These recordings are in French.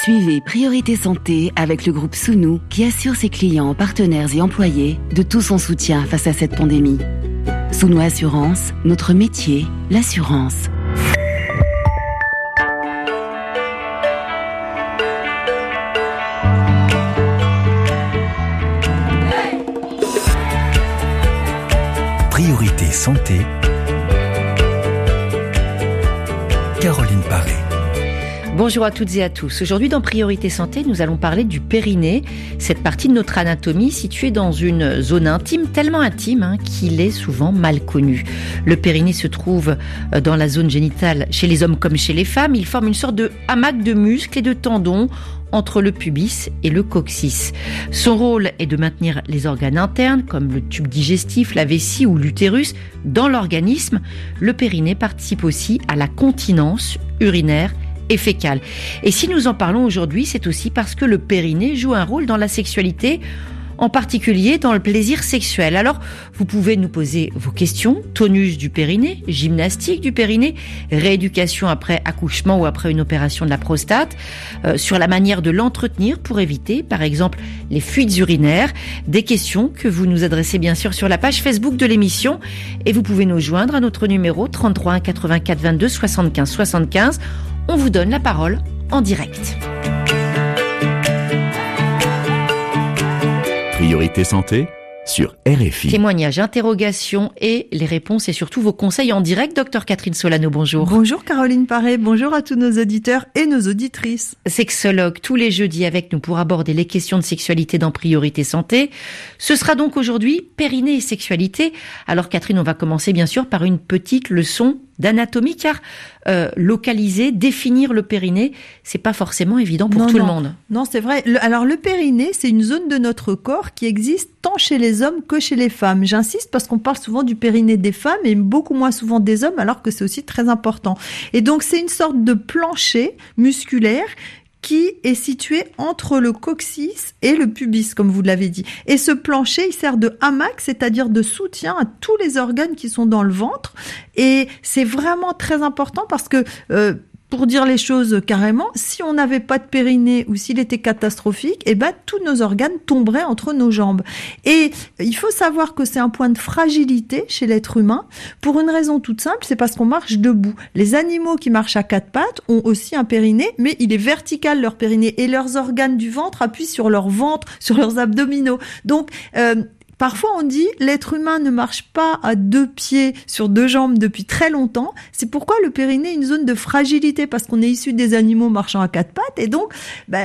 Suivez Priorité Santé avec le groupe Sounou qui assure ses clients, partenaires et employés de tout son soutien face à cette pandémie. Sounou Assurance, notre métier, l'assurance. Priorité Santé, Caroline Paré. Bonjour à toutes et à tous. Aujourd'hui dans Priorité Santé, nous allons parler du périnée, cette partie de notre anatomie située dans une zone intime, tellement intime qu'il est souvent mal connu. Le périnée se trouve dans la zone génitale chez les hommes comme chez les femmes. Il forme une sorte de hamac de muscles et de tendons entre le pubis et le coccyx. Son rôle est de maintenir les organes internes comme le tube digestif, la vessie ou l'utérus dans l'organisme. Le périnée participe aussi à la continence urinaire et fécale. Et si nous en parlons aujourd'hui, c'est aussi parce que le périnée joue un rôle dans la sexualité, en particulier dans le plaisir sexuel. Alors, vous pouvez nous poser vos questions, tonus du périnée, gymnastique du périnée, rééducation après accouchement ou après une opération de la prostate, sur la manière de l'entretenir pour éviter, par exemple, les fuites urinaires, des questions que vous nous adressez bien sûr sur la page Facebook de l'émission et vous pouvez nous joindre à notre numéro 33 1 84 22 75 75. On vous donne la parole en direct. Priorité Santé sur RFI. Témoignages, interrogations et les réponses et surtout vos conseils en direct. Docteur Catherine Solano, bonjour. Bonjour Caroline Paré, bonjour à tous nos auditeurs et nos auditrices. Sexologue tous les jeudis avec nous pour aborder les questions de sexualité dans Priorité Santé. Ce sera donc aujourd'hui périnée et sexualité. Alors Catherine, on va commencer bien sûr par une petite leçon d'anatomie car localiser, définir le périnée, c'est pas forcément évident pour tout le monde. Non, c'est vrai. Alors le périnée, c'est une zone de notre corps qui existe tant chez les hommes que chez les femmes. J'insiste parce qu'on parle souvent du périnée des femmes et beaucoup moins souvent des hommes alors que c'est aussi très important. Et donc c'est une sorte de plancher musculaire qui est situé entre le coccyx et le pubis, comme vous l'avez dit. Et ce plancher, il sert de hamac, c'est-à-dire de soutien à tous les organes qui sont dans le ventre. Et c'est vraiment très important parce que, pour dire les choses carrément, si on n'avait pas de périnée ou s'il était catastrophique, tous nos organes tomberaient entre nos jambes. Et il faut savoir que c'est un point de fragilité chez l'être humain pour une raison toute simple, c'est parce qu'on marche debout. Les animaux qui marchent à quatre pattes ont aussi un périnée, mais il est vertical leur périnée et leurs organes du ventre appuient sur leur ventre, sur leurs abdominaux. Donc, parfois, on dit l'être humain ne marche pas à deux pieds sur deux jambes depuis très longtemps. C'est pourquoi le périnée est une zone de fragilité parce qu'on est issu des animaux marchant à quatre pattes et donc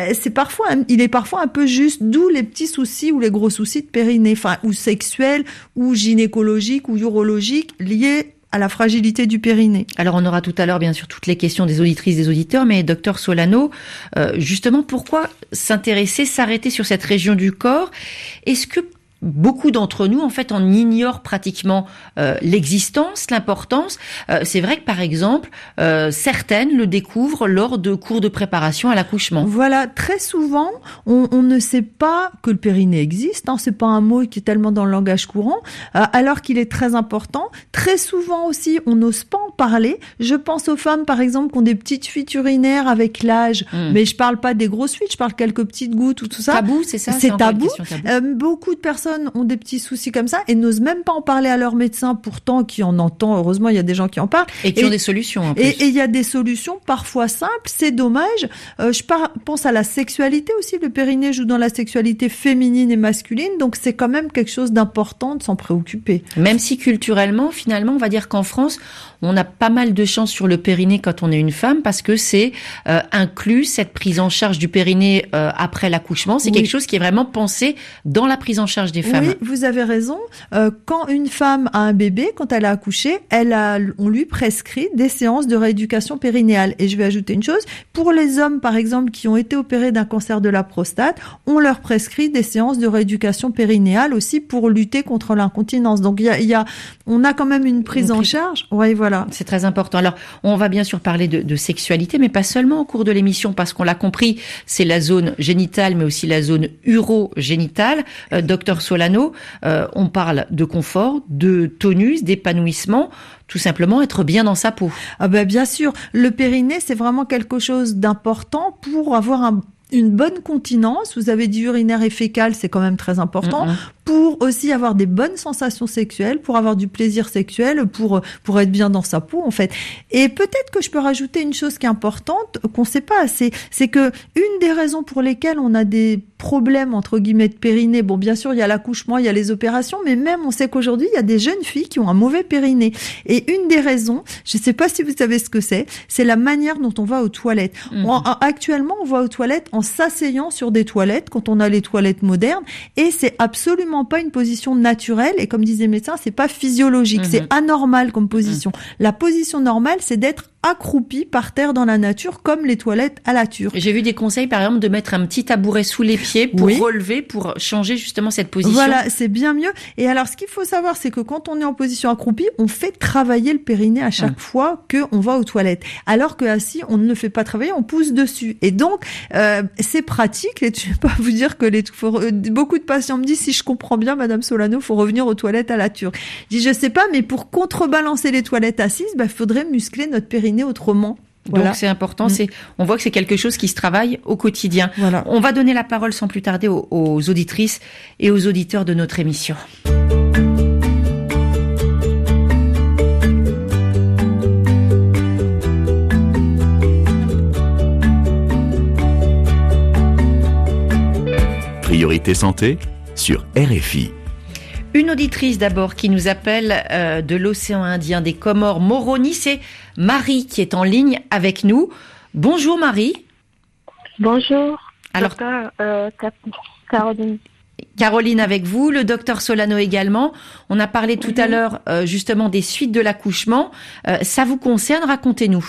il est parfois un peu juste. D'où les petits soucis ou les gros soucis de périnée, ou sexuels ou gynécologiques ou urologiques liés à la fragilité du périnée. Alors on aura tout à l'heure bien sûr toutes les questions des auditrices, des auditeurs, mais docteur Solano, justement pourquoi s'arrêter sur cette région du corps? Est-ce que beaucoup d'entre nous, en fait, en ignorent pratiquement l'existence, l'importance. C'est vrai que, par exemple, certaines le découvrent lors de cours de préparation à l'accouchement. Voilà, très souvent, on ne sait pas que le périnée existe. C'est pas un mot qui est tellement dans le langage courant, alors qu'il est très important. Très souvent aussi, on n'ose pas en parler. Je pense aux femmes, par exemple, qui ont des petites fuites urinaires avec l'âge, mais je parle pas des grosses fuites, je parle quelques petites gouttes ou tout ça. Tabou, c'est ça? C'est tabou. Beaucoup de personnes ont des petits soucis comme ça et n'osent même pas en parler à leur médecin, pourtant qui en entend. Heureusement, il y a des gens qui en parlent. Et qui ont des solutions en plus. Et il y a des solutions parfois simples, c'est dommage. Je pense à la sexualité aussi. Le périnée joue dans la sexualité féminine et masculine, donc c'est quand même quelque chose d'important de s'en préoccuper. Même si culturellement, finalement, on va dire qu'en France, on a pas mal de chance sur le périnée quand on est une femme parce que c'est inclus cette prise en charge du périnée après l'accouchement. C'est quelque chose qui est vraiment pensé dans la prise en charge des femmes. Oui, vous avez raison. Quand une femme a un bébé, quand elle a accouché, on lui prescrit des séances de rééducation périnéale. Et je vais ajouter une chose. Pour les hommes, par exemple, qui ont été opérés d'un cancer de la prostate, on leur prescrit des séances de rééducation périnéale aussi pour lutter contre l'incontinence. Donc, on a quand même une prise en charge. Ouais, voilà. C'est très important. Alors, on va bien sûr parler de sexualité, mais pas seulement au cours de l'émission, parce qu'on l'a compris, c'est la zone génitale, mais aussi la zone urogénitale. Docteur Solano, on parle de confort, de tonus, d'épanouissement. tout simplement être bien dans sa peau. Ah ben bien sûr, le périnée, c'est vraiment quelque chose d'important pour avoir une bonne continence. Vous avez dit urinaire et fécal, c'est quand même très important. Pour aussi avoir des bonnes sensations sexuelles, pour avoir du plaisir sexuel, pour être bien dans sa peau, en fait. Et peut-être que je peux rajouter une chose qui est importante, qu'on sait pas assez, c'est que une des raisons pour lesquelles on a des problèmes, entre guillemets, de périnée, bon, bien sûr, il y a l'accouchement, il y a les opérations, mais même, on sait qu'aujourd'hui, il y a des jeunes filles qui ont un mauvais périnée. Et une des raisons, je sais pas si vous savez ce que c'est la manière dont on va aux toilettes. Actuellement, on va aux toilettes en s'asseyant sur des toilettes, quand on a les toilettes modernes, et c'est absolument pas une position naturelle, et comme disait le médecin, c'est pas physiologique, c'est anormal comme position. La position normale, c'est d'être accroupi par terre dans la nature, comme les toilettes à la turque. J'ai vu des conseils, par exemple, de mettre un petit tabouret sous les pieds pour relever, pour changer justement cette position. Voilà, c'est bien mieux. Et alors, ce qu'il faut savoir, c'est que quand on est en position accroupie, on fait travailler le périnée à chaque fois qu'on va aux toilettes. Alors que assis, on ne le fait pas travailler, on pousse dessus. Et donc, c'est pratique. Et je vais pas vous dire que beaucoup de patients me disent, si je comprends bien, Madame Solano, faut revenir aux toilettes à la turque. Je dis, je sais pas, mais pour contrebalancer les toilettes assises, faudrait muscler notre périnée autrement. Voilà. Donc c'est important, on voit que c'est quelque chose qui se travaille au quotidien. Voilà. On va donner la parole sans plus tarder aux auditrices et aux auditeurs de notre émission. Priorité santé sur RFI. Une auditrice d'abord qui nous appelle de l'océan Indien, des Comores, Moroni, c'est Marie qui est en ligne avec nous. Bonjour Marie. Bonjour. Alors, docteur Caroline. Caroline avec vous, le docteur Solano également. On a parlé tout à l'heure justement des suites de l'accouchement. Ça vous concerne, racontez-nous.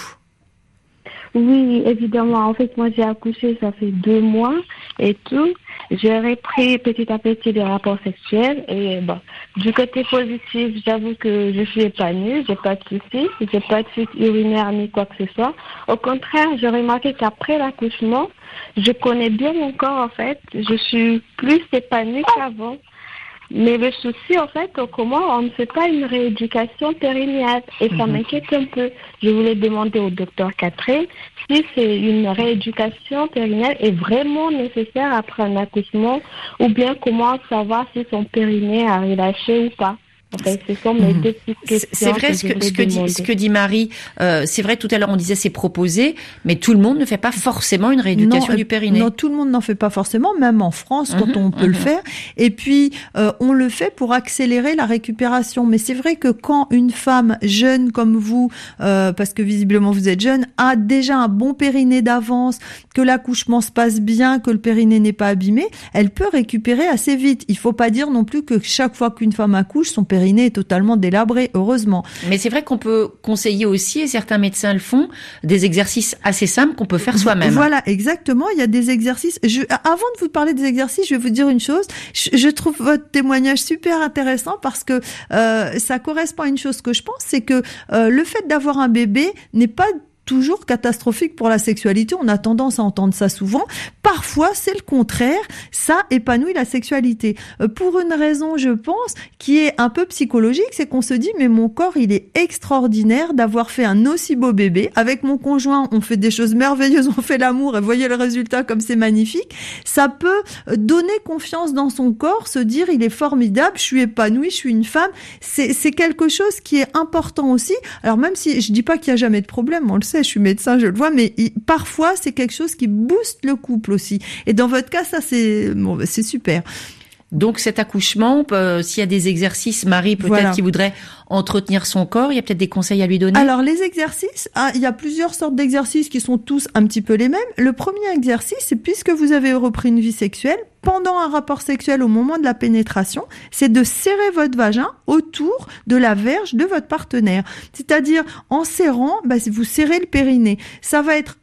Oui, évidemment. En fait, moi, j'ai accouché, ça fait 2 mois et tout. J'ai repris petit à petit des rapports sexuels et bon, du côté positif, j'avoue que je suis épanouie, j'ai pas de soucis, j'ai pas de suite urinaire ni quoi que ce soit. Au contraire, j'ai remarqué qu'après l'accouchement, je connais bien mon corps en fait, je suis plus épanouie qu'avant. Mais le souci, en fait, comment on ne fait pas une rééducation périnéale et ça m'inquiète un peu. Je voulais demander au docteur Catherine si c'est une rééducation périnéale est vraiment nécessaire après un accouchement ou bien comment savoir si son périnée a relâché ou pas. Enfin, ce sont mes deux petites questions. C'est vrai ce que dit Marie. C'est vrai, tout à l'heure on disait c'est proposé, mais tout le monde ne fait pas forcément une rééducation du périnée. Non, tout le monde n'en fait pas forcément, même en France quand on peut le faire. Et puis on le fait pour accélérer la récupération. Mais c'est vrai que quand une femme jeune comme vous, parce que visiblement vous êtes jeune, a déjà un bon périnée d'avance, que l'accouchement se passe bien, que le périnée n'est pas abîmé, elle peut récupérer assez vite. Il faut pas dire non plus que chaque fois qu'une femme accouche, son périnée est totalement délabré, heureusement. Mais c'est vrai qu'on peut conseiller aussi, et certains médecins le font, des exercices assez simples qu'on peut faire soi-même. Voilà, exactement. Il y a des exercices. Avant de vous parler des exercices, je vais vous dire une chose. Je trouve votre témoignage super intéressant parce que ça correspond à une chose que je pense, c'est que le fait d'avoir un bébé n'est pas toujours catastrophique pour la sexualité. On a tendance à entendre ça souvent. Parfois, c'est le contraire. Ça épanouit la sexualité. Pour une raison, je pense, qui est un peu psychologique, c'est qu'on se dit, mais mon corps, il est extraordinaire d'avoir fait un aussi beau bébé. Avec mon conjoint, on fait des choses merveilleuses, on fait l'amour et voyez le résultat comme c'est magnifique. Ça peut donner confiance dans son corps, se dire, il est formidable, je suis épanouie, je suis une femme. C'est quelque chose qui est important aussi. Alors même si je dis pas qu'il y a jamais de problème, on le sait, je suis médecin, je le vois, mais parfois c'est quelque chose qui booste le couple aussi. Et dans votre cas, ça c'est super. Donc cet accouchement, s'il y a des exercices, Marie peut-être qui voudrait entretenir son corps, il y a peut-être des conseils à lui donner. Alors les exercices, il y a plusieurs sortes d'exercices qui sont tous un petit peu les mêmes. Le premier exercice, c'est puisque vous avez repris une vie sexuelle, pendant un rapport sexuel au moment de la pénétration, c'est de serrer votre vagin autour de la verge de votre partenaire. C'est-à-dire, en serrant, vous serrez le périnée. Ça va être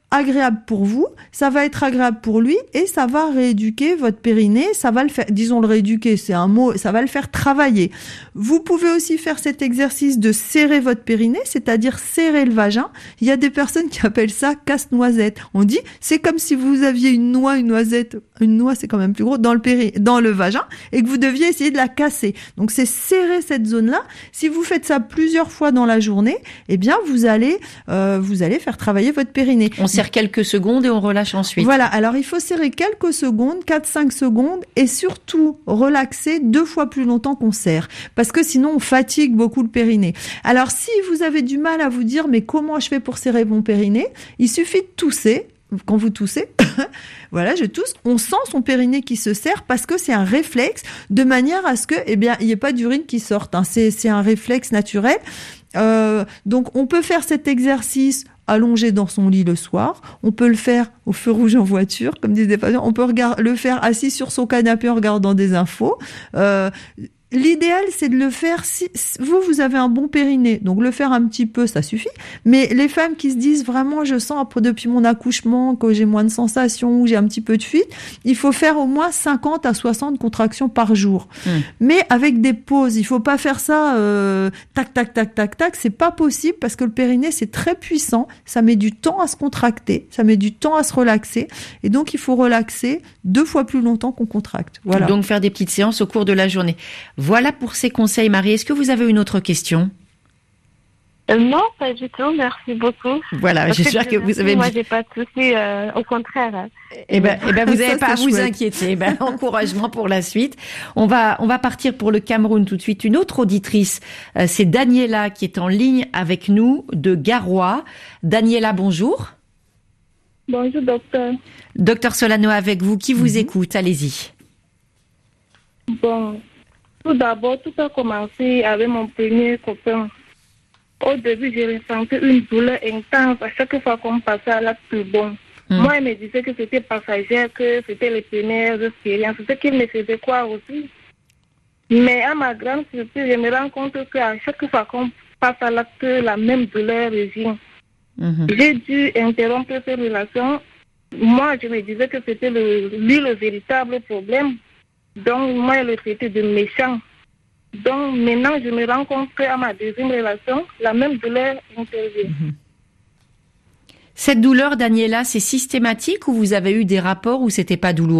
agréable pour vous, ça va être agréable pour lui et ça va rééduquer votre périnée, ça va le faire, disons le rééduquer, c'est un mot, ça va le faire travailler. Vous pouvez aussi faire cet exercice de serrer votre périnée, c'est-à-dire serrer le vagin. Il y a des personnes qui appellent ça casse-noisette. On dit, c'est comme si vous aviez une noix c'est quand même plus gros, dans le vagin et que vous deviez essayer de la casser. Donc c'est serrer cette zone-là. Si vous faites ça plusieurs fois dans la journée, eh bien vous allez faire travailler votre périnée. On serre quelques secondes et on relâche ensuite. Voilà, alors il faut serrer quelques secondes, 4-5 secondes, et surtout relaxer 2 fois plus longtemps qu'on serre, parce que sinon on fatigue beaucoup le périnée. Alors si vous avez du mal à vous dire mais comment je fais pour serrer mon périnée, il suffit de tousser. Quand vous toussez, voilà, je tousse, on sent son périnée qui se serre parce que c'est un réflexe, de manière à ce que, il n'y ait pas d'urine qui sorte. Hein. C'est un réflexe naturel. Donc on peut faire cet exercice allongé dans son lit le soir. On peut le faire au feu rouge en voiture, comme disent des patients. On peut le faire assis sur son canapé en regardant des infos. L'idéal, c'est de le faire si vous avez un bon périnée. Donc, le faire un petit peu, ça suffit. Mais les femmes qui se disent vraiment, je sens après depuis mon accouchement que j'ai moins de sensations, ou j'ai un petit peu de fuite, il faut faire au moins 50 à 60 contractions par jour. Mais avec des pauses. Il faut pas faire ça, tac, tac, tac, tac, tac. C'est pas possible parce que le périnée, c'est très puissant. Ça met du temps à se contracter. Ça met du temps à se relaxer. Et donc, il faut relaxer 2 fois plus longtemps qu'on contracte. Voilà. Donc, faire des petites séances au cours de la journée. Voilà pour ces conseils, Marie. Est-ce que vous avez une autre question ? Non, pas du tout. Merci beaucoup. Voilà, j'espère que vous avez... Moi, j'ai pas de soucis. Au contraire. Eh ben, vous n'avez pas à vous inquiéter. Encouragement pour la suite. On va partir pour le Cameroun tout de suite. Une autre auditrice, c'est Daniela qui est en ligne avec nous de Garoua. Daniela, bonjour. Bonjour, docteur. Docteur Solano avec vous. Qui vous écoute ? Allez-y. Bon. Tout d'abord, tout a commencé avec mon premier copain. Au début, j'ai ressenti une douleur intense à chaque fois qu'on passait à l'acte bon. Moi, il me disait que c'était passager, que c'était les premières expériences. C'est ce qu'il me faisait croire aussi. Mais à ma grande surprise, je me rends compte qu'à chaque fois qu'on passe à l'acte, la même douleur revient. J'ai dû interrompre cette relation. Moi, je me disais que c'était lui le véritable problème. Donc, moi, je le traitais de méchant. Donc, maintenant, je me rends compte qu'à ma deuxième relation, la même douleur intervient. Cette douleur, Daniela, c'est systématique ou vous avez eu des rapports où c'était pas douloureux ?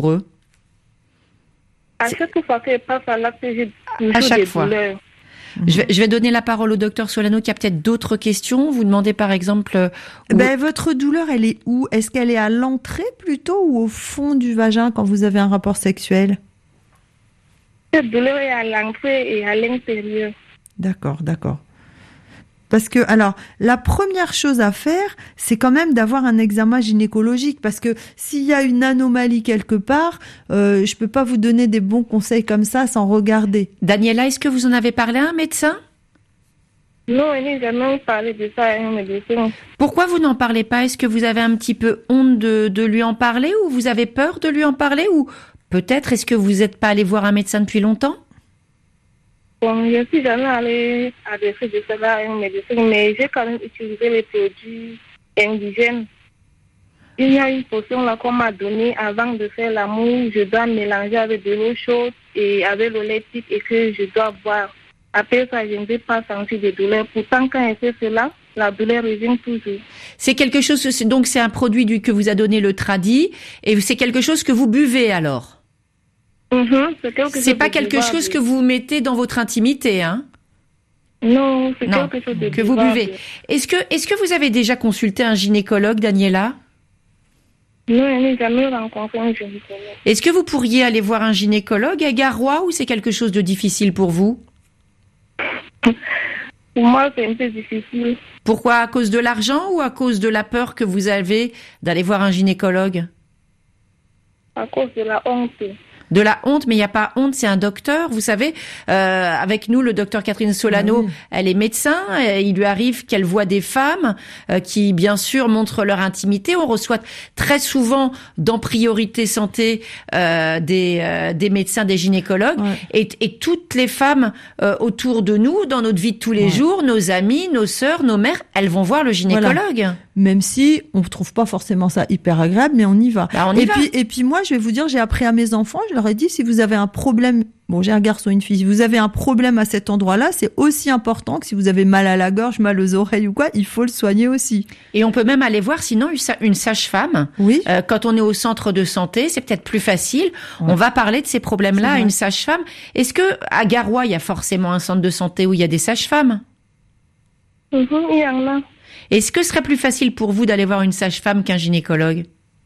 À chaque fois qu'elle passe à l'acte, j'ai toujours des douleurs. Je vais donner la parole au docteur Solano qui a peut-être d'autres questions. Vous demandez par exemple... votre douleur, elle est où ? Est-ce qu'elle est à l'entrée plutôt ou au fond du vagin quand vous avez un rapport sexuel ? Cette douleur est à l'entrée et à l'intérieur. D'accord. Parce que, alors, la première chose à faire, c'est quand même d'avoir un examen gynécologique. Parce que s'il y a une anomalie quelque part, je peux pas vous donner des bons conseils comme ça sans regarder. Daniela, est-ce que vous en avez parlé à un médecin ? Non, elle n'a jamais parlé de ça à un médecin. Pourquoi vous n'en parlez pas ? Est-ce que vous avez un petit peu honte de lui en parler ou vous avez peur de lui en parler ou peut-être est-ce que vous n'êtes pas allé voir un médecin depuis longtemps ? Bon, je ne suis jamais allée adresser de cela à un médecin, mais j'ai quand même utilisé les produits indigènes. Il y a une potion là qu'on m'a donnée avant de faire l'amour. Je dois mélanger avec de l'eau chaude et avec l'eau lactique et que je dois boire. Après ça, je ne vais pas sentir de douleur. Pourtant, quand elle fait cela, la douleur revient toujours. C'est quelque chose, donc c'est un produit que vous a donné le Tradi et c'est quelque chose que vous buvez alors ? C'est pas quelque chose que vous mettez dans votre intimité, hein ? Non, c'est quelque chose de que vous buvez. Est-ce que vous avez déjà consulté un gynécologue, Daniela ? Non, je n'ai jamais rencontré un gynécologue. Est-ce que vous pourriez aller voir un gynécologue à Garoua ou c'est quelque chose de difficile pour vous ? Pour moi, c'est un peu difficile. Pourquoi ? À cause de l'argent ou à cause de la peur que vous avez d'aller voir un gynécologue ? À cause de la honte. De la honte, mais il n'y a pas honte, c'est un docteur. Vous savez, avec nous, le docteur Catherine Solano, elle est médecin. Il lui arrive qu'elle voit des femmes qui, bien sûr, montrent leur intimité. On reçoit très souvent dans Priorité Santé des médecins, des gynécologues. Et toutes les femmes autour de nous, dans notre vie de tous les jours, nos amis, nos sœurs, nos mères, elles vont voir le gynécologue. Même si on ne trouve pas forcément ça hyper agréable, mais on y va. Et puis moi, je vais vous dire, j'ai appris à mes enfants, je leur ai dit, si vous avez un problème, bon, j'ai un garçon et une fille, si vous avez un problème à cet endroit-là, c'est aussi important que si vous avez mal à la gorge, mal aux oreilles ou quoi, il faut le soigner aussi. Et on peut même aller voir sinon une sage-femme. Oui. Quand on est au centre de santé, c'est peut-être plus facile. On va parler de ces problèmes-là à une sage-femme. Est-ce que à Garoua, il y a forcément un centre de santé où il y a des sages-femmes? Il y en a. Est-ce que ce serait plus facile pour vous d'aller voir une sage-femme qu'un gynécologue?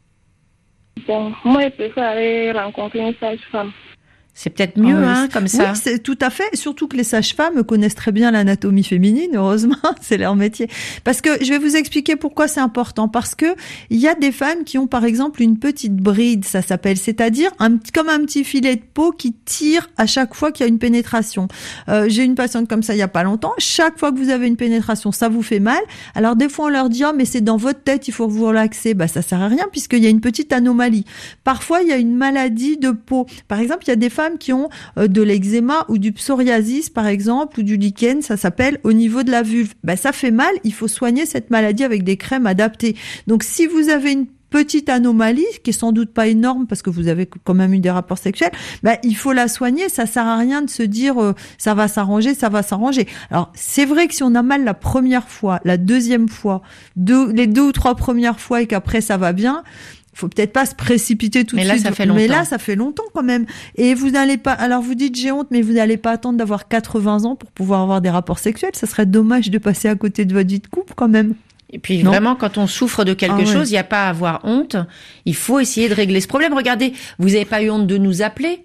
Bon, moi, je préfère aller rencontrer une sage-femme. C'est peut-être mieux, comme ça. Oui, c'est tout à fait. Surtout que les sages-femmes connaissent très bien l'anatomie féminine, heureusement, c'est leur métier. Parce que je vais vous expliquer pourquoi c'est important. Parce que il y a des femmes qui ont, par exemple, une petite bride, ça s'appelle, c'est-à-dire comme un petit filet de peau qui tire à chaque fois qu'il y a une pénétration. J'ai une patiente comme ça il y a pas longtemps. Chaque fois que vous avez une pénétration, ça vous fait mal. Alors des fois on leur dit mais c'est dans votre tête, il faut vous relaxer. Ça sert à rien puisqu'il y a une petite anomalie. Parfois il y a une maladie de peau. Par exemple, il y a des femmes qui ont de l'eczéma ou du psoriasis par exemple ou du lichen, ça s'appelle au niveau de la vulve. Ça fait mal, il faut soigner cette maladie avec des crèmes adaptées. Donc si vous avez une petite anomalie qui est sans doute pas énorme parce que vous avez quand même eu des rapports sexuels, il faut la soigner. Ça sert à rien de se dire ça va s'arranger. Alors c'est vrai que si on a mal la première fois, la deuxième fois, les 2 ou 3 premières fois et qu'après ça va bien, faut peut-être pas se précipiter tout de suite. Mais là, ça fait longtemps quand même. Et vous n'allez pas, alors vous dites j'ai honte, mais vous n'allez pas attendre d'avoir 80 ans pour pouvoir avoir des rapports sexuels. Ça serait dommage de passer à côté de votre vie de couple quand même. Et puis vraiment, quand on souffre de quelque chose, il n'y a pas à avoir honte. Il faut essayer de régler ce problème. Regardez, vous n'avez pas eu honte de nous appeler?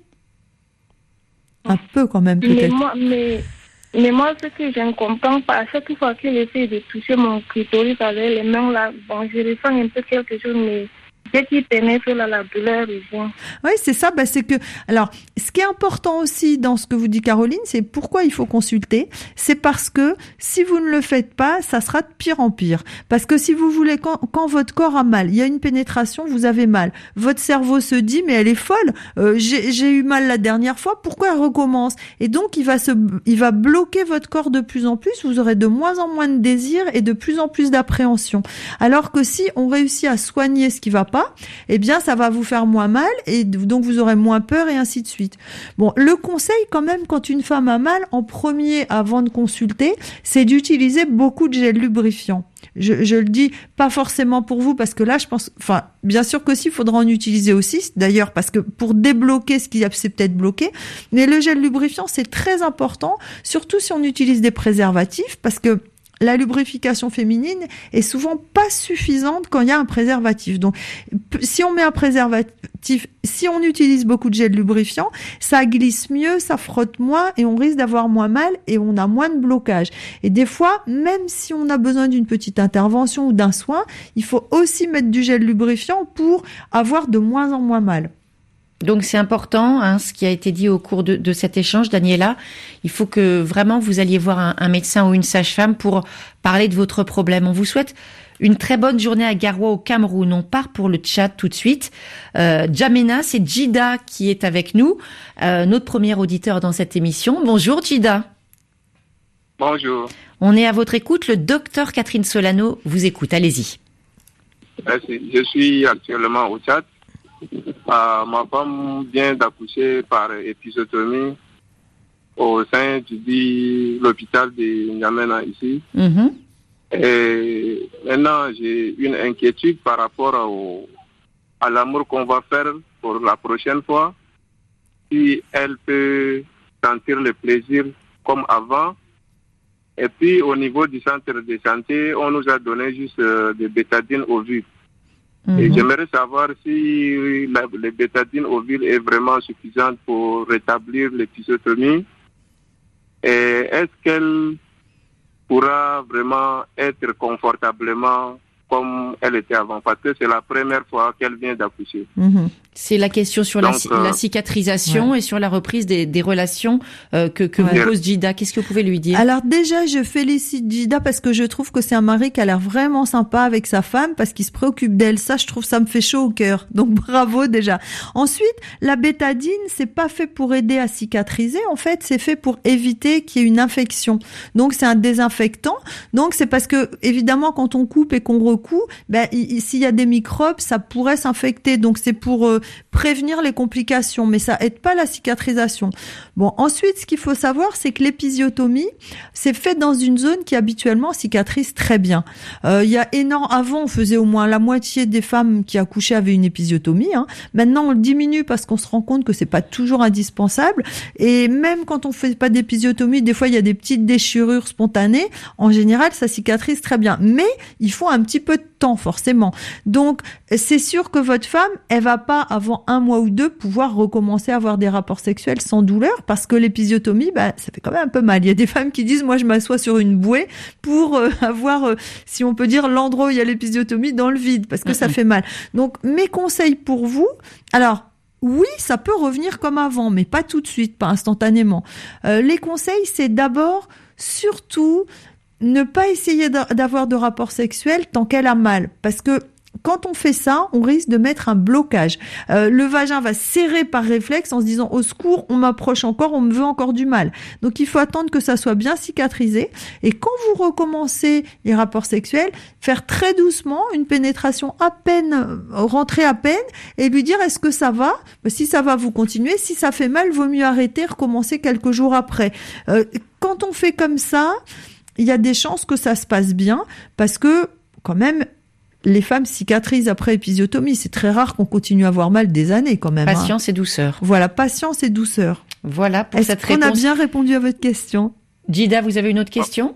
Un peu quand même, peut-être. Mais moi, ce que je ne comprends pas, à chaque fois que j'essaie de toucher mon clitoris avec les mains là, je ressens un peu quelque chose, mais dès qu'il pénètre là, la douleur vient. Oui, c'est ça. C'est que, alors, ce qui est important aussi dans ce que vous dit Caroline, c'est pourquoi il faut consulter. C'est parce que si vous ne le faites pas, ça sera de pire en pire. Parce que si vous voulez, quand votre corps a mal, il y a une pénétration, vous avez mal. Votre cerveau se dit, mais elle est folle. J'ai eu mal la dernière fois. Pourquoi elle recommence? Et donc, il va bloquer votre corps de plus en plus. Vous aurez de moins en moins de désir et de plus en plus d'appréhension. Alors que si on réussit à soigner ce qui va pas, ça va vous faire moins mal et donc vous aurez moins peur et ainsi de suite. Bon, le conseil quand même quand une femme a mal, en premier avant de consulter, c'est d'utiliser beaucoup de gel lubrifiant. Je le dis pas forcément pour vous parce que là je pense, bien sûr que si, il faudra en utiliser aussi d'ailleurs parce que pour débloquer ce qui s'est peut-être bloqué, mais le gel lubrifiant c'est très important, surtout si on utilise des préservatifs parce que la lubrification féminine est souvent pas suffisante quand il y a un préservatif. Donc, si on met un préservatif, si on utilise beaucoup de gel lubrifiant, ça glisse mieux, ça frotte moins et on risque d'avoir moins mal et on a moins de blocage. Et des fois, même si on a besoin d'une petite intervention ou d'un soin, il faut aussi mettre du gel lubrifiant pour avoir de moins en moins mal. Donc c'est important, ce qui a été dit au cours de cet échange, Daniela. Il faut que vraiment vous alliez voir un médecin ou une sage-femme pour parler de votre problème. On vous souhaite une très bonne journée à Garoua au Cameroun. On part pour le Tchad tout de suite. Djamena, c'est Djida qui est avec nous, notre premier auditeur dans cette émission. Bonjour Djida. Bonjour. On est à votre écoute. Le docteur Catherine Solano vous écoute. Allez-y. Merci. Je suis actuellement au Tchad. Ma femme vient d'accoucher par épisiotomie au sein de l'hôpital de N'Djamena ici. Mm-hmm. Et maintenant, j'ai une inquiétude par rapport à l'amour qu'on va faire pour la prochaine fois. Si elle peut sentir le plaisir comme avant. Et puis, au niveau du centre de santé, on nous a donné juste des bétadines ovules. Et j'aimerais savoir si le bétadine ovule est vraiment suffisante pour rétablir l'épisiotomie. Et est-ce qu'elle pourra vraiment être confortablement comme elle était avant, parce que c'est la première fois qu'elle vient d'accoucher. C'est la question sur la cicatrisation et sur la reprise des relations que vous pose Jida. Qu'est-ce que vous pouvez lui dire? Alors déjà, je félicite Jida parce que je trouve que c'est un mari qui a l'air vraiment sympa avec sa femme parce qu'il se préoccupe d'elle. Ça, je trouve, ça me fait chaud au cœur. Donc bravo déjà. Ensuite, la bétadine, c'est pas fait pour aider à cicatriser. En fait, c'est fait pour éviter qu'il y ait une infection. Donc c'est un désinfectant. Donc c'est parce que évidemment, quand on coupe et qu'on recoue, s'il y a des microbes, ça pourrait s'infecter. Donc c'est pour prévenir les complications, mais ça aide pas la cicatrisation. Bon, ensuite, ce qu'il faut savoir, c'est que l'épisiotomie, c'est fait dans une zone qui habituellement cicatrise très bien. Il y a avant, on faisait au moins la moitié des femmes qui accouchaient avaient une épisiotomie. Maintenant, on le diminue parce qu'on se rend compte que c'est pas toujours indispensable. Et même quand on fait pas d'épisiotomie, des fois, il y a des petites déchirures spontanées. En général, ça cicatrise très bien. Mais il faut un petit peu de temps, forcément. Donc, c'est sûr que votre femme, elle va pas, avant 1 mois ou 2, pouvoir recommencer à avoir des rapports sexuels sans douleur, parce que l'épisiotomie, ça fait quand même un peu mal. Il y a des femmes qui disent, moi, je m'assois sur une bouée pour avoir, si on peut dire, l'endroit où il y a l'épisiotomie dans le vide, parce que ça fait mal. Donc, mes conseils pour vous, alors, oui, ça peut revenir comme avant, mais pas tout de suite, pas instantanément. Les conseils, c'est d'abord, surtout, ne pas essayer d'avoir de rapport sexuel tant qu'elle a mal, parce que quand on fait ça, on risque de mettre un blocage. Le vagin va serrer par réflexe en se disant au secours, on m'approche encore, on me veut encore du mal. Donc il faut attendre que ça soit bien cicatrisé. Et quand vous recommencez les rapports sexuels, faire très doucement une pénétration à peine, rentrer à peine, et lui dire est-ce que ça va? Si ça va, vous continuez. Si ça fait mal, vaut mieux arrêter, recommencer quelques jours après. Quand on fait comme ça, il y a des chances que ça se passe bien, parce que quand même, les femmes cicatrisent après épisiotomie. C'est très rare qu'on continue à avoir mal des années quand même. Patience et douceur. Voilà, patience et douceur. Voilà pour cette réponse. Est-ce qu'on a bien répondu à votre question? Jida, vous avez une autre question?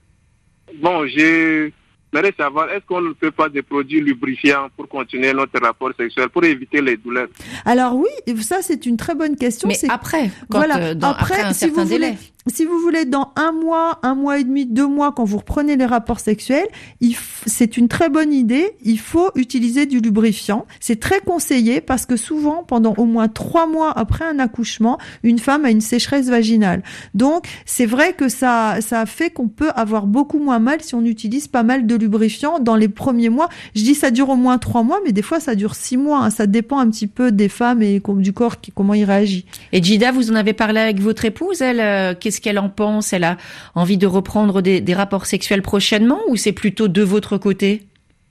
Bon, j'aimerais savoir, est-ce qu'on ne fait pas des produits lubrifiants pour continuer notre rapport sexuel, pour éviter les douleurs? Alors oui, ça c'est une très bonne question. Mais après, après un si certain délai. Si vous voulez, dans 1 mois, 1 mois et demi, 2 mois, quand vous reprenez les rapports sexuels, c'est une très bonne idée. Il faut utiliser du lubrifiant. C'est très conseillé parce que souvent, pendant au moins 3 mois après un accouchement, une femme a une sécheresse vaginale. Donc, c'est vrai que ça fait qu'on peut avoir beaucoup moins mal si on utilise pas mal de lubrifiant dans les premiers mois. Je dis ça dure au moins 3 mois, mais des fois ça dure 6 mois. Ça dépend un petit peu des femmes et du corps comment il réagit. Et Jida, vous en avez parlé avec votre épouse, elle, qu'est-ce qu'elle en pense? Elle a envie de reprendre des rapports sexuels prochainement, ou c'est plutôt de votre côté?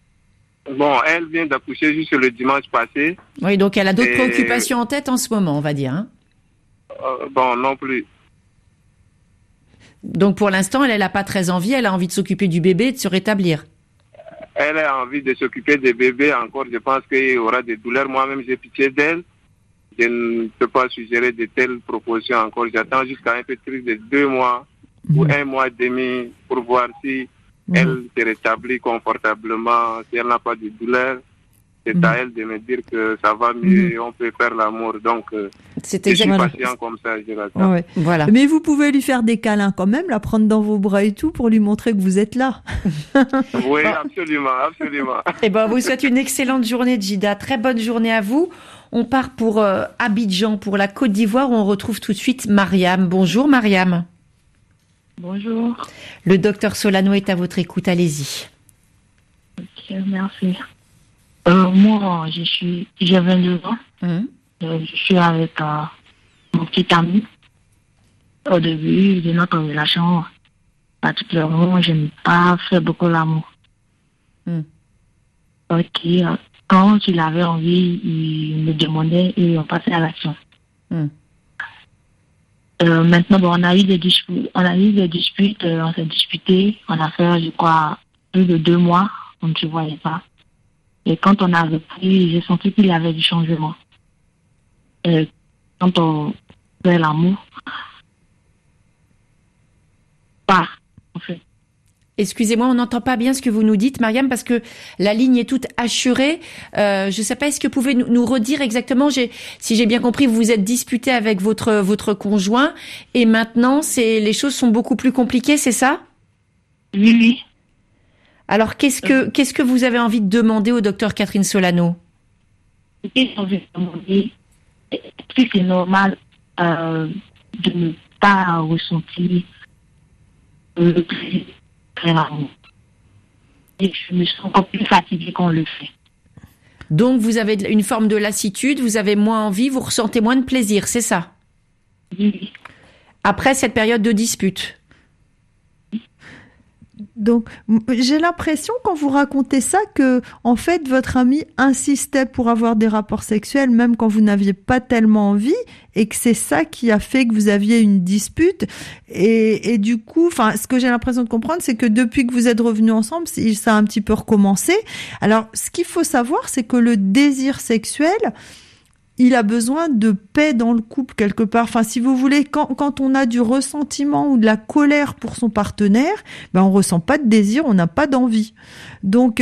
Bon, elle vient d'accoucher juste le dimanche passé. Oui, donc elle a d'autres préoccupations en tête en ce moment, on va dire. Bon, non plus. Donc pour l'instant, elle n'a pas très envie, elle a envie de s'occuper du bébé et de se rétablir. Elle a envie de s'occuper des bébés encore. Je pense qu'il y aura des douleurs. Moi-même, j'ai pitié d'elle. Je ne peux pas suggérer de telles propositions encore. J'attends jusqu'à un peu plus de 2 mois ou 1 mois et demi pour voir si elle se rétablit confortablement, si elle n'a pas de douleur. C'est à elle de me dire que ça va mieux et on peut faire l'amour. Donc, c'est je suis patient comme ça, je l'attends. Ouais. Voilà. Mais vous pouvez lui faire des câlins quand même, la prendre dans vos bras et tout pour lui montrer que vous êtes là. Oui, absolument, absolument. Eh ben, on vous souhaite une excellente journée, Jida. Très bonne journée à vous. On part pour Abidjan, pour la Côte d'Ivoire, où on retrouve tout de suite Mariam. Bonjour Mariam. Bonjour. Le docteur Solano est à votre écoute, allez-y. Ok, merci. Moi, j'ai 22 ans. Je suis avec mon petit ami. Au début de notre relation, particulièrement, je n'ai pas fait beaucoup l'amour. Ok. Quand il avait envie, il me demandait et on passait à l'action. Maintenant, bon, on a eu des disputes, on s'est disputé, on a fait, je crois, plus de 2 mois, on ne se voyait pas. Et quand on a repris, j'ai senti qu'il y avait du changement. Quand on fait l'amour, en fait. Excusez-moi, on n'entend pas bien ce que vous nous dites, Mariam, parce que la ligne est toute hachurée. Je ne sais pas, est-ce que vous pouvez nous redire exactement, si j'ai bien compris, vous vous êtes disputé avec votre conjoint, et maintenant, les choses sont beaucoup plus compliquées, c'est ça? Oui. Alors, qu'est-ce que vous avez envie de demander au docteur Catherine Solano? J'ai envie de demander, est-ce que c'est normal de ne pas ressentir le plaisir très rarement? Et je me sens encore plus fatiguée quand on le fait. Donc, vous avez une forme de lassitude, vous avez moins envie, vous ressentez moins de plaisir, c'est ça? Oui. Après cette période de dispute. Donc, j'ai l'impression, quand vous racontez ça, que, en fait, votre ami insistait pour avoir des rapports sexuels, même quand vous n'aviez pas tellement envie, et que c'est ça qui a fait que vous aviez une dispute. Et du coup, enfin, ce que j'ai l'impression de comprendre, c'est que depuis que vous êtes revenus ensemble, ça a un petit peu recommencé. Alors, ce qu'il faut savoir, c'est que le désir sexuel, il a besoin de paix dans le couple quelque part. Enfin, si vous voulez, quand on a du ressentiment ou de la colère pour son partenaire, ben on ressent pas de désir, on n'a pas d'envie. Donc,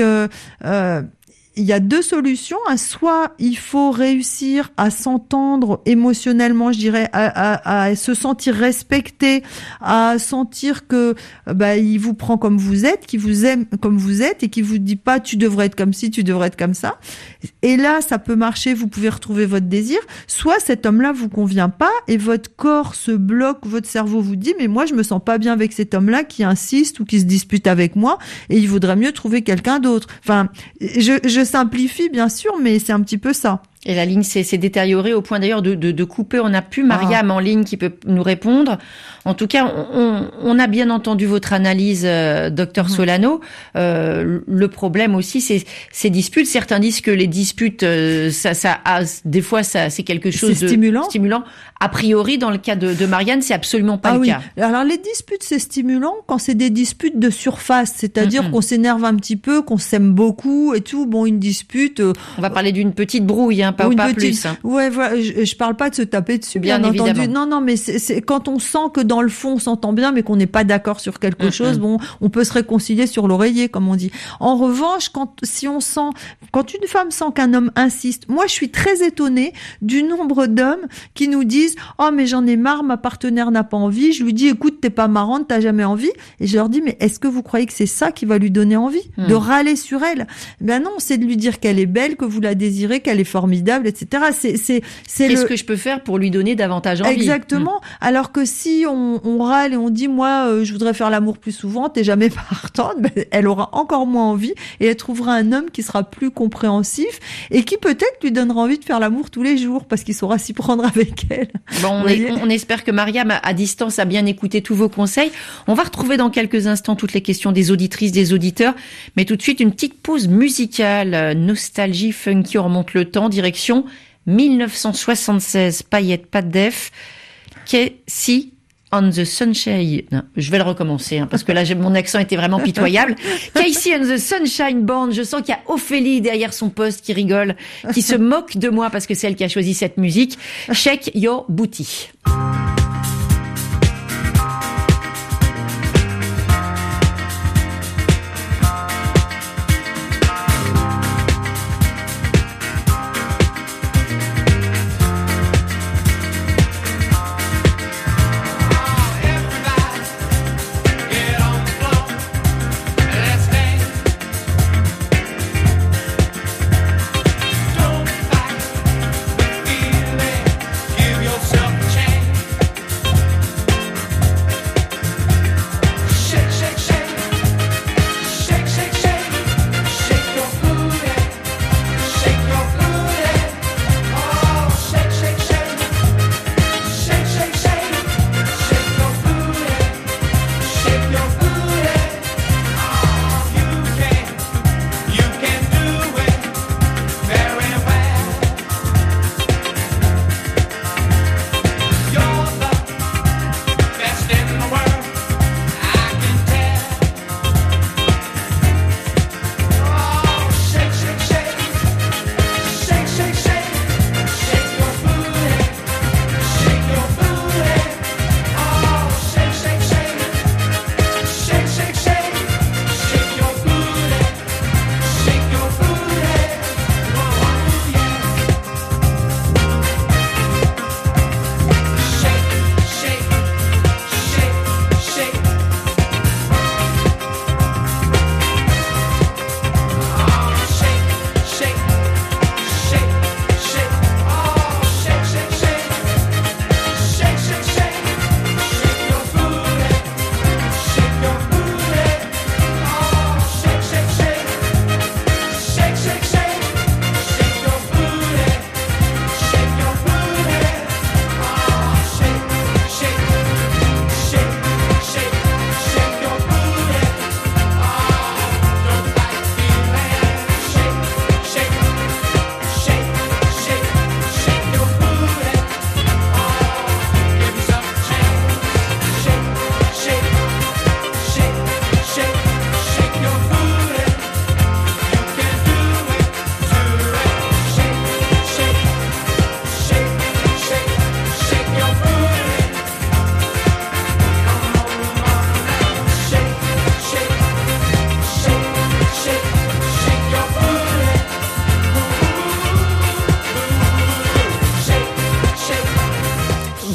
il y a deux solutions. Soit il faut réussir à s'entendre émotionnellement, je dirais, à se sentir respecté, à sentir que il vous prend comme vous êtes, qu'il vous aime comme vous êtes et qu'il vous dit pas tu devrais être comme ci, tu devrais être comme ça. Et là, ça peut marcher, vous pouvez retrouver votre désir. Soit cet homme-là vous convient pas et votre corps se bloque, votre cerveau vous dit mais moi je me sens pas bien avec cet homme-là qui insiste ou qui se dispute avec moi et il vaudrait mieux trouver quelqu'un d'autre. Enfin, je simplifie bien sûr, mais c'est un petit peu ça. Et la ligne s'est détériorée au point d'ailleurs de couper. On n'a plus Mariam en ligne qui peut nous répondre. En tout cas, on a bien entendu votre analyse, docteur Solano. Le problème aussi, c'est ces disputes. Certains disent que les disputes, des fois, c'est quelque chose de stimulant. A priori, dans le cas de Marianne, c'est absolument pas le cas. Alors, les disputes, c'est stimulant quand c'est des disputes de surface. C'est-à-dire qu'on s'énerve un petit peu, qu'on s'aime beaucoup et tout. Bon, une dispute. On va parler d'une petite brouille, hein. Pas plus. Hein. Ouais, voilà, je parle pas de se taper dessus, bien évidemment. Entendu. Non, mais c'est quand on sent que dans le fond on s'entend bien, mais qu'on n'est pas d'accord sur quelque chose. Bon, on peut se réconcilier sur l'oreiller, comme on dit. En revanche, quand une femme sent qu'un homme insiste, moi je suis très étonnée du nombre d'hommes qui nous disent oh mais j'en ai marre, ma partenaire n'a pas envie. Je lui dis écoute, t'es pas marrante, t'as jamais envie. Et je leur dis mais est-ce que vous croyez que c'est ça qui va lui donner envie de râler sur elle? Ben non, c'est de lui dire qu'elle est belle, que vous la désirez, qu'elle est formidable, etc. Qu'est-ce que je peux faire pour lui donner davantage envie? Exactement. Alors que si on râle et on dit moi je voudrais faire l'amour plus souvent, t'es jamais partante, ben, elle aura encore moins envie et elle trouvera un homme qui sera plus compréhensif et qui peut-être lui donnera envie de faire l'amour tous les jours parce qu'il saura s'y prendre avec elle. Bon, on espère que Mariam à distance a bien écouté tous vos conseils. On va retrouver dans quelques instants toutes les questions des auditrices, des auditeurs, mais tout de suite une petite pause musicale, nostalgie funky, on remonte le temps, direction 1976, paillettes, pas de def, Casey on the Sunshine. Non, je vais le recommencer, parce que là, mon accent était vraiment pitoyable. Casey on the Sunshine Band. Je sens qu'il y a Ophélie derrière son poste qui rigole, qui se moque de moi parce que c'est elle qui a choisi cette musique. Shake Your Booty. Give yourself a chance.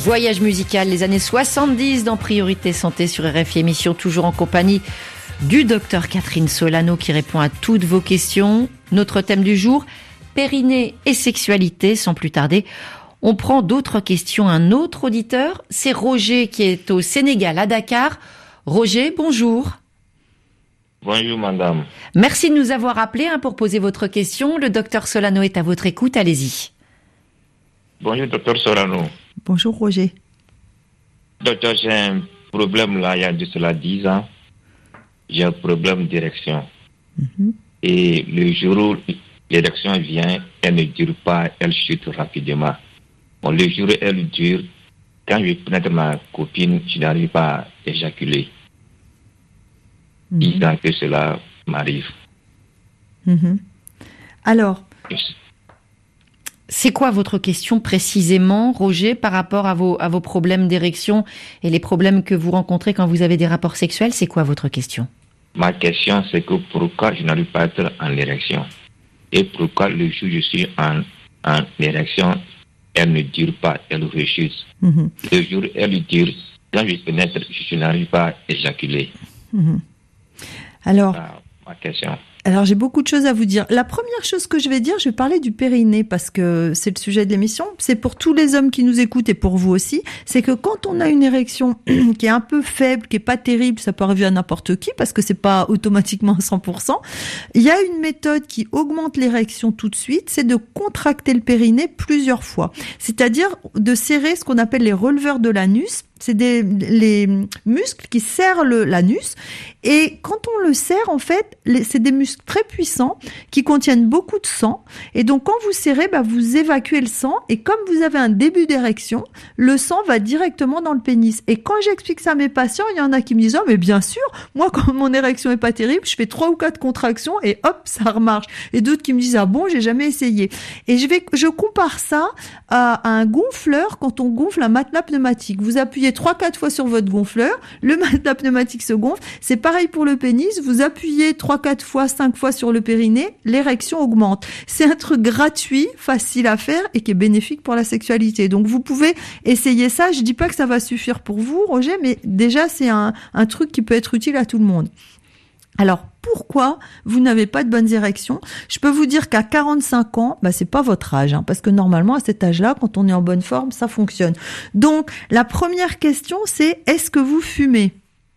Voyage musical, les années 70 dans Priorité Santé sur RFI, émission toujours en compagnie du docteur Catherine Solano qui répond à toutes vos questions. Notre thème du jour, périnée et sexualité. Sans plus tarder, on prend d'autres questions. Un autre auditeur, c'est Roger qui est au Sénégal, à Dakar. Roger, bonjour. Bonjour madame. Merci de nous avoir appelé pour poser votre question. Le docteur Solano est à votre écoute, allez-y. Bonjour docteur Solano. Bonjour Roger. Docteur, j'ai un problème là, il y a de cela 10 ans. J'ai un problème d'érection. Et le jour où l'érection vient, elle ne dure pas, elle chute rapidement. Bon, le jour où elle dure, quand je pénètre ma copine, je n'arrive pas à éjaculer. 10 ans que cela m'arrive. Alors, c'est quoi votre question précisément, Roger, par rapport à vos problèmes d'érection et les problèmes que vous rencontrez quand vous avez des rapports sexuels? C'est quoi votre question? Ma question, c'est que pourquoi je n'arrive pas à être en érection? Et pourquoi le jour où je suis en érection, elle ne dure pas, elle refuse. Le jour où elle dure, quand je pénètre, je n'arrive pas à éjaculer. Alors, ma question. Alors j'ai beaucoup de choses à vous dire. La première chose que je vais dire, je vais parler du périnée parce que c'est le sujet de l'émission. C'est pour tous les hommes qui nous écoutent et pour vous aussi. C'est que quand on a une érection qui est un peu faible, qui est pas terrible, ça peut arriver à n'importe qui parce que c'est pas automatiquement à 100%. Il y a une méthode qui augmente l'érection tout de suite, c'est de contracter le périnée plusieurs fois. C'est-à-dire de serrer ce qu'on appelle les releveurs de l'anus. C'est les muscles qui serrent l'anus. Et quand on le serre, en fait, c'est des muscles très puissants qui contiennent beaucoup de sang. Et donc, quand vous serrez, vous évacuez le sang. Et comme vous avez un début d'érection, le sang va directement dans le pénis. Et quand j'explique ça à mes patients, il y en a qui me disent « Oh, mais bien sûr, moi, quand mon érection est pas terrible, je fais 3 ou 4 contractions et hop, ça remarche. » Et d'autres qui me disent « Ah bon, j'ai jamais essayé. » Et je compare ça à un gonfleur quand on gonfle un matelas pneumatique. Vous appuyez 3-4 fois sur votre gonfleur, le matelas pneumatique se gonfle. C'est pareil pour le pénis, vous appuyez 3-4 fois, 5 fois sur le périnée, l'érection augmente. C'est un truc gratuit, facile à faire et qui est bénéfique pour la sexualité. Donc vous pouvez essayer ça. Je dis pas que ça va suffire pour vous, Roger, mais déjà c'est un truc qui peut être utile à tout le monde. Alors, pourquoi vous n'avez pas de bonnes érections? Je peux vous dire qu'à 45 ans, c'est pas votre âge, parce que normalement, à cet âge-là, quand on est en bonne forme, ça fonctionne. Donc, la première question, c'est est-ce que vous fumez?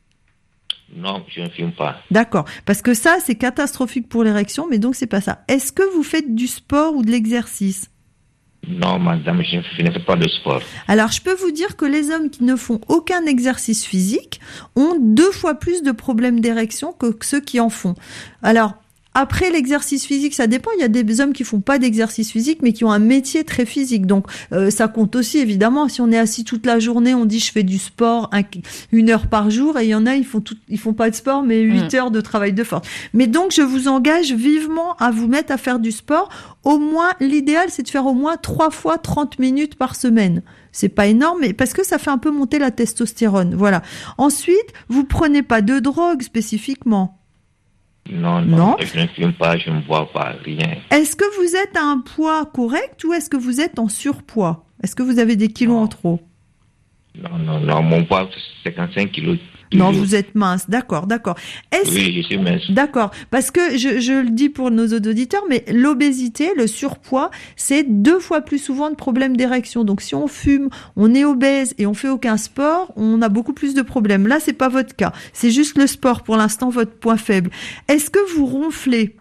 Non, je ne fume pas. D'accord, parce que ça, c'est catastrophique pour l'érection, mais donc c'est pas ça. Est-ce que vous faites du sport ou de l'exercice? Non, madame, je ne fais pas de sport. Alors, je peux vous dire que les hommes qui ne font aucun exercice physique ont 2 fois plus de problèmes d'érection que ceux qui en font. Alors, après l'exercice physique, ça dépend. Il y a des hommes qui font pas d'exercice physique, mais qui ont un métier très physique. Donc, ça compte aussi, évidemment. Si on est assis toute la journée, on dit je fais du sport 1 heure par jour, et il y en a, ils font pas de sport, mais 8 heures de travail de force. Mais donc, je vous engage vivement à vous mettre à faire du sport. Au moins, l'idéal, c'est de faire au moins 3 fois 30 minutes par semaine. C'est pas énorme, mais parce que ça fait un peu monter la testostérone. Voilà. Ensuite, vous prenez pas de drogue spécifiquement. Non, je ne fume pas, je ne bois pas, rien. Est-ce que vous êtes à un poids correct ou est-ce que vous êtes en surpoids? Est-ce que vous avez des kilos en trop? Non, mon poids, c'est 55 kilos. Non, vous êtes mince, d'accord. Oui, je suis mince. D'accord, parce que je le dis pour nos auditeurs, mais l'obésité, le surpoids, c'est 2 fois plus souvent de problèmes d'érection. Donc si on fume, on est obèse et on fait aucun sport, on a beaucoup plus de problèmes. Là, c'est pas votre cas. C'est juste le sport pour l'instant, votre point faible. Est-ce que vous ronflez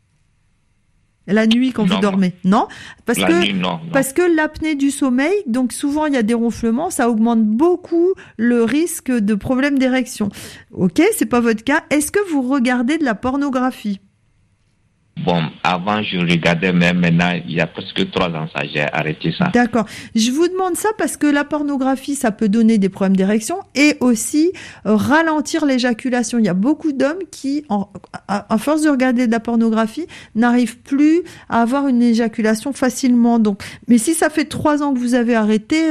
la nuit quand vous dormez? Non, parce que l'apnée du sommeil, donc souvent il y a des ronflements, ça augmente beaucoup le risque de problèmes d'érection. Ok, c'est pas votre cas. Est-ce que vous regardez de la pornographie? Bon, avant je regardais, mais maintenant il y a presque 3 ans ça, j'ai arrêté ça. D'accord. Je vous demande ça parce que la pornographie, ça peut donner des problèmes d'érection et aussi ralentir l'éjaculation. Il y a beaucoup d'hommes qui, à force de regarder de la pornographie, n'arrivent plus à avoir une éjaculation facilement. Donc, mais si ça fait 3 ans que vous avez arrêté,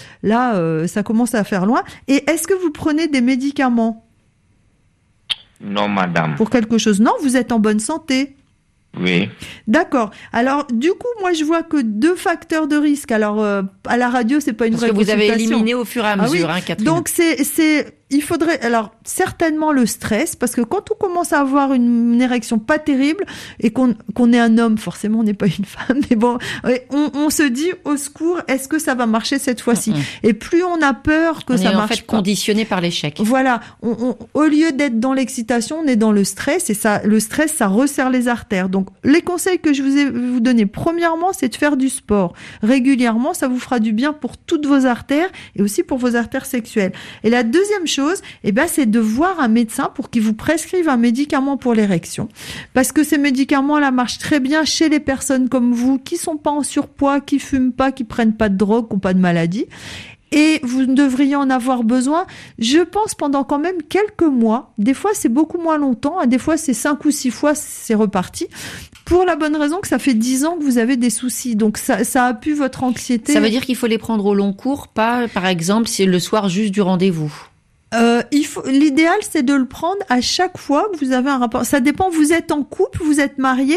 ça commence à faire loin. Et est-ce que vous prenez des médicaments? Non, madame. Pour quelque chose? Non, vous êtes en bonne santé. Oui. D'accord. Alors, du coup, moi, je vois que 2 facteurs de risque. Alors, à la radio, c'est pas une Parce vraie que vous avez consultation. éliminé au fur et à mesure, Catherine. Donc, il faudrait, alors, certainement le stress, parce que quand on commence à avoir une érection pas terrible et qu'on est un homme, forcément, on n'est pas une femme, mais bon, on se dit, au secours, est-ce que ça va marcher cette fois-ci? Et plus on a peur que ça marche pas. On est en fait conditionné par l'échec. Voilà. Au lieu d'être dans l'excitation, on est dans le stress, et ça, le stress, ça resserre les artères. Donc, les conseils que je vous donner, premièrement, c'est de faire du sport régulièrement. Ça vous fera du bien pour toutes vos artères et aussi pour vos artères sexuelles. Et la deuxième chose, c'est de voir un médecin pour qu'il vous prescrive un médicament pour l'érection. Parce que ces médicaments, là, marchent très bien chez les personnes comme vous, qui sont pas en surpoids, qui fument pas, qui prennent pas de drogue, qui n'ont pas de maladie. Et vous devriez en avoir besoin, je pense, pendant quand même quelques mois. Des fois, c'est beaucoup moins longtemps. Des fois, c'est 5 ou 6 fois, c'est reparti. Pour la bonne raison que ça fait 10 ans que vous avez des soucis. Donc, ça a pu votre anxiété. Ça veut dire qu'il faut les prendre au long cours, pas, par exemple, c'est le soir juste du rendez-vous. L'idéal, c'est de le prendre à chaque fois que vous avez un rapport. Ça dépend, vous êtes en couple, vous êtes marié?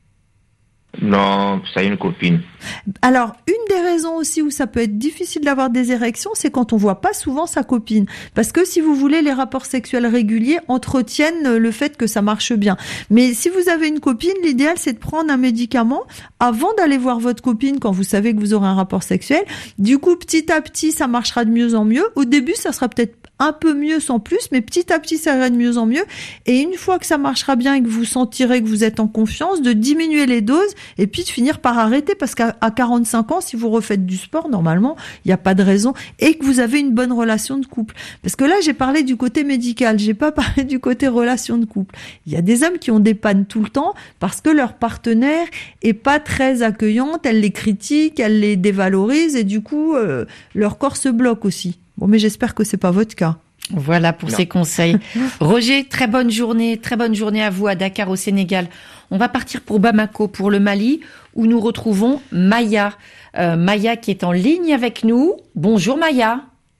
Non, c'est une copine. Alors, une des raisons aussi où ça peut être difficile d'avoir des érections, c'est quand on voit pas souvent sa copine. Parce que si vous voulez, les rapports sexuels réguliers entretiennent le fait que ça marche bien. Mais si vous avez une copine, l'idéal, c'est de prendre un médicament avant d'aller voir votre copine quand vous savez que vous aurez un rapport sexuel. Du coup, petit à petit, ça marchera de mieux en mieux. Au début, ça sera peut-être un peu mieux sans plus, mais petit à petit, ça ira de mieux en mieux. Et une fois que ça marchera bien et que vous sentirez que vous êtes en confiance, de diminuer les doses et puis de finir par arrêter, parce qu'à 45 ans, si vous refaites du sport, normalement, il n'y a pas de raison, et que vous avez une bonne relation de couple. Parce que là, j'ai parlé du côté médical, j'ai pas parlé du côté relation de couple. Il y a des hommes qui ont des pannes tout le temps parce que leur partenaire est pas très accueillante, elle les critique, elle les dévalorise, et du coup, leur corps se bloque aussi. Bon, mais j'espère que c'est pas votre cas. Voilà pour ces conseils. Roger, très bonne journée à vous à Dakar au Sénégal. On va partir pour Bamako, pour le Mali, où nous retrouvons Maya. Maya qui est en ligne avec nous. Bonjour Maya.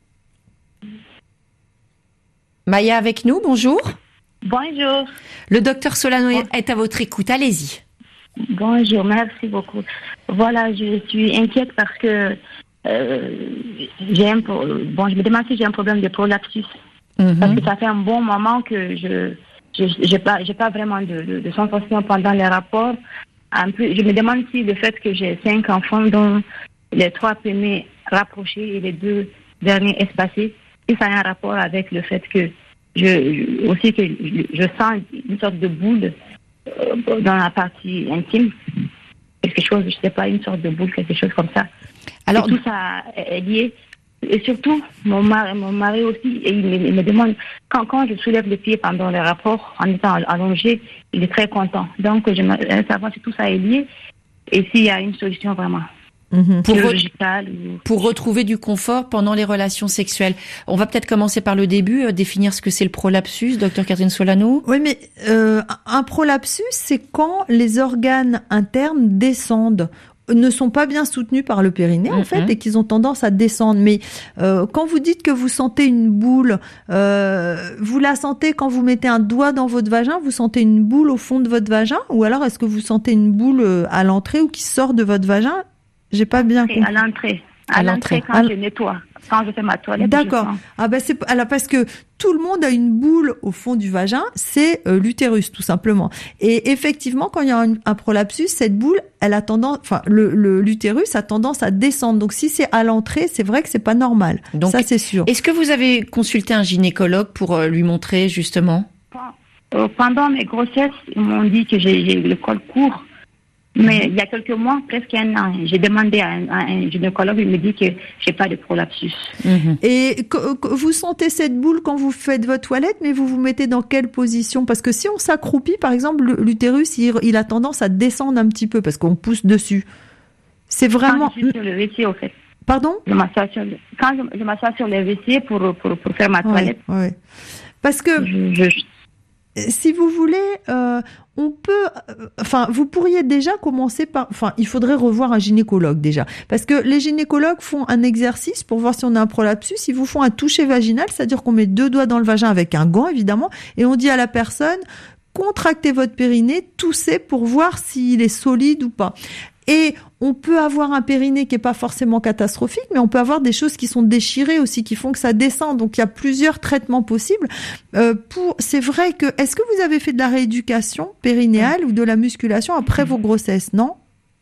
Maya avec nous, bonjour. Bonjour. Le docteur Solano est à votre écoute, allez-y. Bonjour, merci beaucoup. Voilà, je suis inquiète parce que je me demande si j'ai un problème de prolapsus. Parce que ça fait un bon moment que j'ai pas vraiment de sensation pendant les rapports. En plus, je me demande si le fait que j'ai 5 enfants, dont les 3 premiers rapprochés et les 2 derniers espacés, si ça a un rapport avec le fait que je sens une sorte de boule dans la partie intime. Quelque chose, je sais pas, une sorte de boule, quelque chose comme ça. Alors, et tout ça est lié. Et surtout, mon mari aussi, et il me demande, quand je soulève les pieds pendant les rapports, en étant allongé, il est très content. Donc, j'aimerais savoir si tout ça est lié et s'il y a une solution vraiment. Pour retrouver du confort pendant les relations sexuelles. On va peut-être commencer par le début, définir ce que c'est le prolapsus, docteur Catherine Solano. Oui, mais un prolapsus, c'est quand les organes internes descendent, ne sont pas bien soutenus par le périnée, en fait, et qu'ils ont tendance à descendre. Mais quand vous dites que vous sentez une boule, vous la sentez quand vous mettez un doigt dans votre vagin, vous sentez une boule au fond de votre vagin, ou alors est-ce que vous sentez une boule à l'entrée ou qui sort de votre vagin? J'ai pas bien compris. À l'entrée, quand je nettoie, quand je fais ma toilette. D'accord. Parce que tout le monde a une boule au fond du vagin, c'est l'utérus tout simplement. Et effectivement, quand il y a un prolapsus, cette boule, elle a tendance, l'utérus a tendance à descendre. Donc si c'est à l'entrée, c'est vrai que c'est pas normal. Donc, ça c'est sûr. Est-ce que vous avez consulté un gynécologue pour lui montrer justement? Pendant mes grossesses, ils m'ont dit que j'ai le col court. Mais il y a quelques mois, presque 1 an, j'ai demandé à un gynécologue, il me dit que j'ai pas de prolapsus. Et vous sentez cette boule quand vous faites votre toilette, mais vous vous mettez dans quelle position? Parce que si on s'accroupit, par exemple, l'utérus, il a tendance à descendre un petit peu parce qu'on pousse dessus. C'est vraiment... Quand je suis sur le WC, au fait. Pardon? Quand je m'assois sur le WC pour faire ma toilette. Ouais. Parce que... Si vous voulez, vous pourriez déjà commencer par, il faudrait revoir un gynécologue déjà. Parce que les gynécologues font un exercice pour voir si on a un prolapsus. Ils vous font un toucher vaginal, c'est-à-dire qu'on met 2 doigts dans le vagin avec un gant, évidemment, et on dit à la personne, contracter votre périnée, tousser pour voir s'il est solide ou pas. Et on peut avoir un périnée qui est pas forcément catastrophique, mais on peut avoir des choses qui sont déchirées aussi, qui font que ça descend. Donc il y a plusieurs traitements possibles. C'est vrai que, est-ce que vous avez fait de la rééducation périnéale ou de la musculation après vos grossesses, non?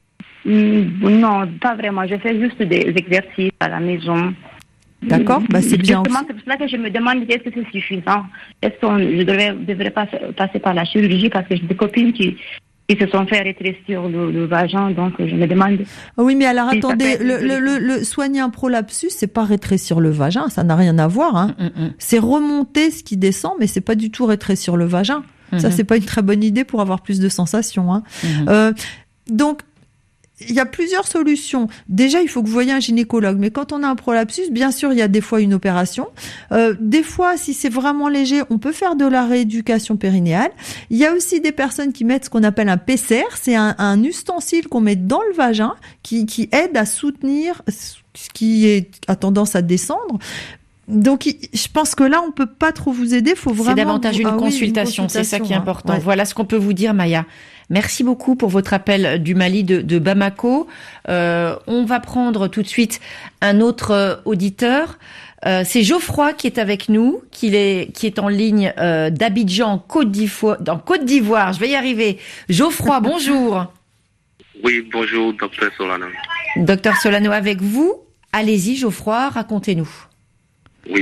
Non, pas vraiment. Je fais juste des exercices à la maison. D'accord, c'est bien. Justement, c'est pour cela que je me demande est-ce que c'est suffisant. Est-ce que je devrais passer par la chirurgie, parce que j'ai des copines qui se sont fait rétrécir le vagin, donc je me demande. Oui, mais alors attendez, le soigner un prolapsus, c'est pas rétrécir le vagin, ça n'a rien à voir. Hein. C'est remonter ce qui descend, mais c'est pas du tout rétrécir le vagin. Ça, c'est pas une très bonne idée pour avoir plus de sensations. Hein. Donc, il y a plusieurs solutions. Déjà, il faut que vous voyez un gynécologue. Mais quand on a un prolapsus, bien sûr, il y a des fois une opération. Des fois, si c'est vraiment léger, on peut faire de la rééducation périnéale. Il y a aussi des personnes qui mettent ce qu'on appelle un PCR. C'est un ustensile qu'on met dans le vagin qui aide à soutenir ce qui a tendance à descendre. Donc, je pense que là, on peut pas trop vous aider. Faut vraiment. C'est davantage une consultation. C'est ça qui est important. Ouais. Voilà ce qu'on peut vous dire, Maya. Merci beaucoup pour votre appel du Mali de Bamako. On va prendre tout de suite un autre auditeur. C'est Geoffroy qui est avec nous, qui est en ligne d'Abidjan, en Côte d'Ivoire. Je vais y arriver. Geoffroy, bonjour. Oui, bonjour, docteur Solano. Docteur Solano avec vous. Allez-y, Geoffroy, racontez-nous. Oui,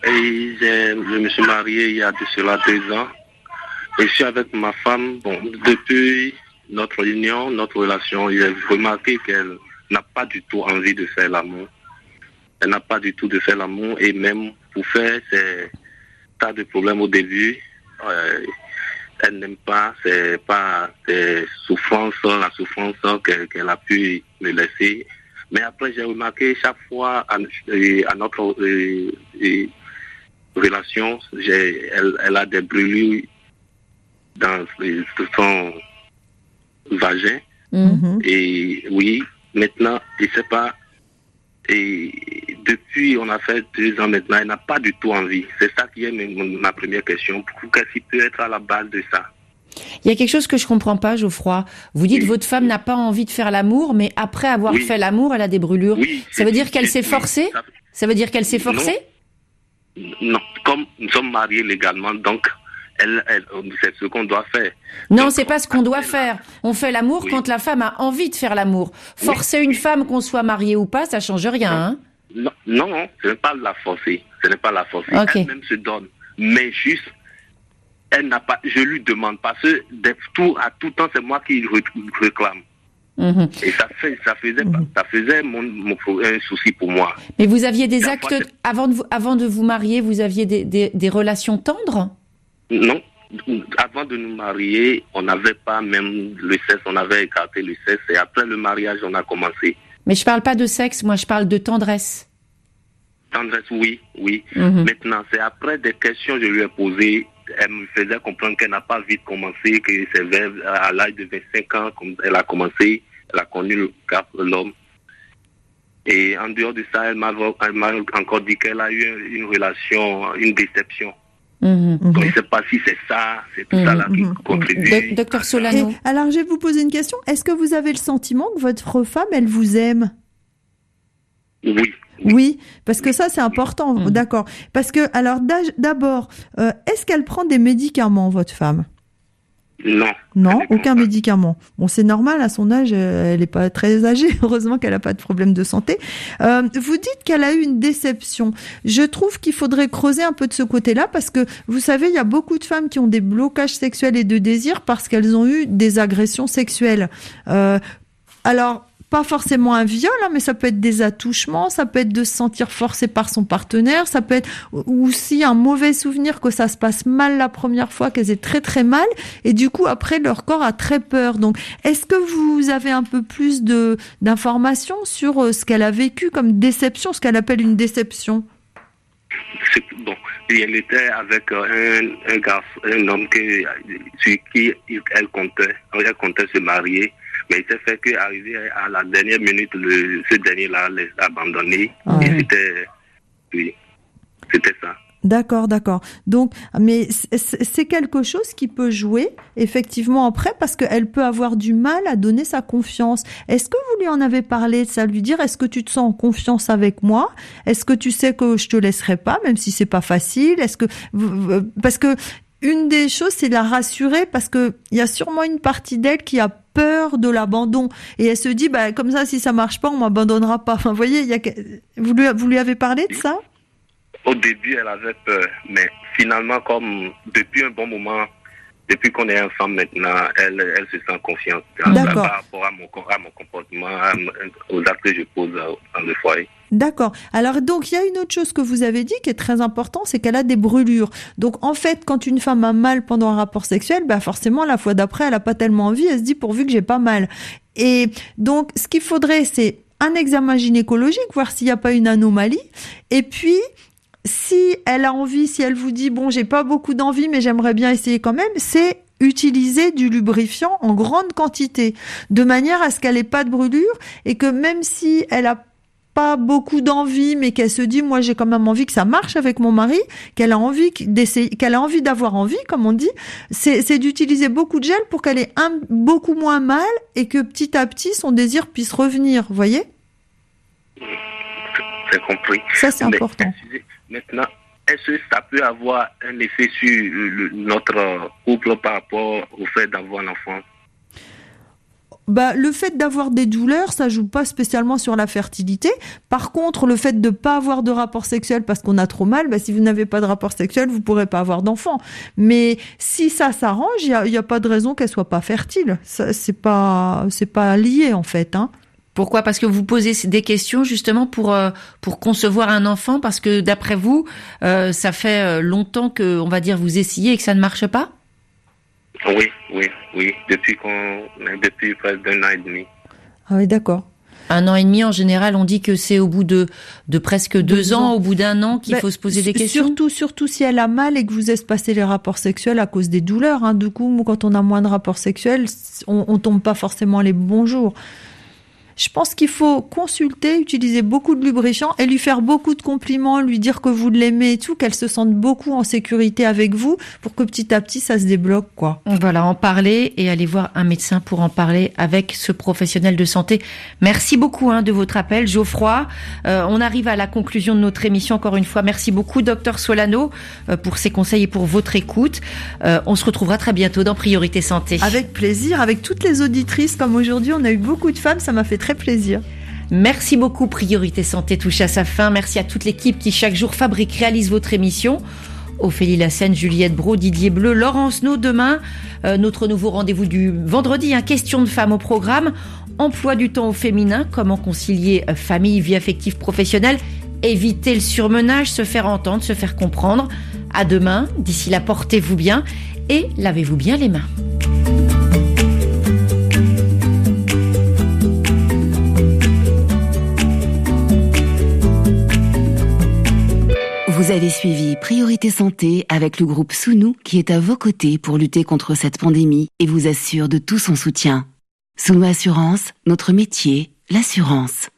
je me suis marié il y a de cela 2 ans. Et je suis avec ma femme. Bon, depuis notre union, notre relation, j'ai remarqué qu'elle n'a pas du tout envie de faire l'amour. Elle n'a pas du tout de faire l'amour, et même pour faire ces tas de problèmes au début, elle n'aime pas, c'est pas des souffrances, la souffrance qu'elle a pu me laisser. Mais après, j'ai remarqué chaque fois à notre relation, elle a des brûlures dans son vagin. Et oui, maintenant, je ne sais pas. Et depuis, on a fait 2 ans maintenant, elle n'a pas du tout envie. C'est ça qui est ma première question. Qu'est-ce qui peut être à la base de ça? Il y a quelque chose que je comprends pas, Geoffroy. Vous dites votre femme n'a pas envie de faire l'amour, mais après avoir fait l'amour, elle a des brûlures. Ça veut dire qu'elle s'est forcée? Ça veut dire qu'elle s'est forcée? Non, comme nous sommes mariés légalement, donc c'est ce qu'on doit faire. Non, donc, c'est pas ce qu'on doit faire. On fait l'amour quand la femme a envie de faire l'amour. Forcer une femme, qu'on soit marié ou pas, ça change rien. Non, non, ce n'est pas la forcer. Ce n'est pas la forcer. Okay. Elle-même se donne. Mais juste, elle n'a pas. Je lui demande, parce que à tout temps, c'est moi qui réclame. Et ça faisait un souci pour moi. Mais vous aviez des actes avant de vous marier, vous aviez des relations tendres? Non, avant de nous marier, on n'avait pas même le sexe, on avait écarté le sexe, et après le mariage, on a commencé. Mais je parle pas de sexe, moi je parle de tendresse. Tendresse, oui. Maintenant, c'est après des questions que je lui ai posées, elle me faisait comprendre qu'elle n'a pas vite commencé, que c'est à l'âge de 25 ans qu'elle a commencé, elle a connu l'homme. Et en dehors de ça, elle m'a encore dit qu'elle a eu une relation, une déception. Donc, je ne sais pas si c'est ça, c'est tout ça là qui contribue. Docteur Solano. Alors, je vais vous poser une question. Est-ce que vous avez le sentiment que votre femme, elle vous aime? Oui, parce que ça, c'est important. D'accord. Parce que, alors, d'abord, est-ce qu'elle prend des médicaments, votre femme? Non, aucun médicament. Bon, c'est normal, à son âge, elle n'est pas très âgée. Heureusement qu'elle n'a pas de problème de santé. Vous dites qu'elle a eu une déception. Je trouve qu'il faudrait creuser un peu de ce côté-là, parce que, vous savez, il y a beaucoup de femmes qui ont des blocages sexuels et de désir parce qu'elles ont eu des agressions sexuelles. Alors, pas forcément un viol, hein, mais ça peut être des attouchements, ça peut être de se sentir forcé par son partenaire, ça peut être aussi un mauvais souvenir que ça se passe mal la première fois, qu'elles aient très très mal, et du coup après leur corps a très peur. Donc est-ce que vous avez un peu plus d'informations sur ce qu'elle a vécu comme déception, ce qu'elle appelle une déception? Bon, elle était avec un garçon, un homme sur qui elle comptait se marier. Mais il s'est fait qu'arriver à la dernière minute, ce dernier-là l'a abandonné. Et c'était ça. D'accord. Donc, mais c'est quelque chose qui peut jouer effectivement après parce qu'elle peut avoir du mal à donner sa confiance. Est-ce que vous lui en avez parlé de ça, lui dire est-ce que tu te sens en confiance avec moi? Est-ce que tu sais que je te laisserai pas, même si c'est pas facile? Parce que une des choses, c'est de la rassurer parce que il y a sûrement une partie d'elle qui a peur de l'abandon et elle se dit comme ça, si ça marche pas, on m'abandonnera pas. Enfin, vous voyez, vous lui avez parlé de ça? Au début, elle avait peur, mais finalement, comme depuis un bon moment, depuis qu'on est ensemble maintenant, elle se sent confiante par rapport à mon comportement, aux actes que je pose dans le foyer. D'accord. Alors donc, il y a une autre chose que vous avez dit qui est très important, c'est qu'elle a des brûlures. Donc en fait, quand une femme a mal pendant un rapport sexuel, forcément, la fois d'après, elle a pas tellement envie, elle se dit pourvu que j'ai pas mal. Et donc, ce qu'il faudrait, c'est un examen gynécologique, voir s'il n'y a pas une anomalie. Et puis, si elle a envie, si elle vous dit j'ai pas beaucoup d'envie mais j'aimerais bien essayer quand même, c'est utiliser du lubrifiant en grande quantité de manière à ce qu'elle ait pas de brûlure et que même si elle a pas beaucoup d'envie mais qu'elle se dit moi j'ai quand même envie que ça marche avec mon mari, qu'elle a envie d'essayer, qu'elle a envie d'avoir envie comme on dit, c'est d'utiliser beaucoup de gel pour qu'elle ait beaucoup moins mal et que petit à petit son désir puisse revenir, vous voyez? J'ai compris. Ça c'est important. Maintenant, est-ce que ça peut avoir un effet sur notre couple par rapport au fait d'avoir un enfant? Le fait d'avoir des douleurs, ça joue pas spécialement sur la fertilité. Par contre, le fait de pas avoir de rapport sexuel parce qu'on a trop mal, si vous n'avez pas de rapport sexuel, vous pourrez pas avoir d'enfant. Mais si ça s'arrange, il y a pas de raison qu'elle soit pas fertile. Ça, c'est pas lié en fait, hein. Pourquoi? Parce que vous posez des questions justement pour concevoir un enfant, parce que d'après vous, ça fait longtemps que, on va dire, vous essayez et que ça ne marche pas? Oui. Depuis près d'1 an et demi. Ah oui, d'accord. 1 an et demi, en général, on dit que c'est au bout de presque 2 ans, au bout d'1 an, qu'il faut se poser des questions. Surtout si elle a mal et que vous espacez les rapports sexuels à cause des douleurs, hein. Du coup, quand on a moins de rapports sexuels, on tombe pas forcément les bons jours. Je pense qu'il faut consulter, utiliser beaucoup de lubrifiant et lui faire beaucoup de compliments, lui dire que vous l'aimez et tout, qu'elle se sente beaucoup en sécurité avec vous pour que petit à petit ça se débloque, quoi. Voilà, en parler et aller voir un médecin pour en parler avec ce professionnel de santé. Merci beaucoup de votre appel, Geoffroy. On arrive à la conclusion de notre émission encore une fois. Merci beaucoup, Dr Solano, pour ces conseils et pour votre écoute. On se retrouvera très bientôt dans Priorité Santé. Avec plaisir, avec toutes les auditrices comme aujourd'hui, on a eu beaucoup de femmes, ça m'a fait très plaisir. Merci beaucoup. Priorité Santé touche à sa fin. Merci à toute l'équipe qui chaque jour fabrique, réalise votre émission. Ophélie Lassène, Juliette Brault, Didier Bleu, Laurence No. Demain, notre nouveau rendez-vous du vendredi, question de femmes au programme. Emploi du temps au féminin, comment concilier famille, vie affective, professionnelle, éviter le surmenage, se faire entendre, se faire comprendre. À demain. D'ici là, portez-vous bien et lavez-vous bien les mains. Vous avez suivi Priorité Santé avec le groupe Sounou qui est à vos côtés pour lutter contre cette pandémie et vous assure de tout son soutien. Sounou Assurance, notre métier, l'assurance.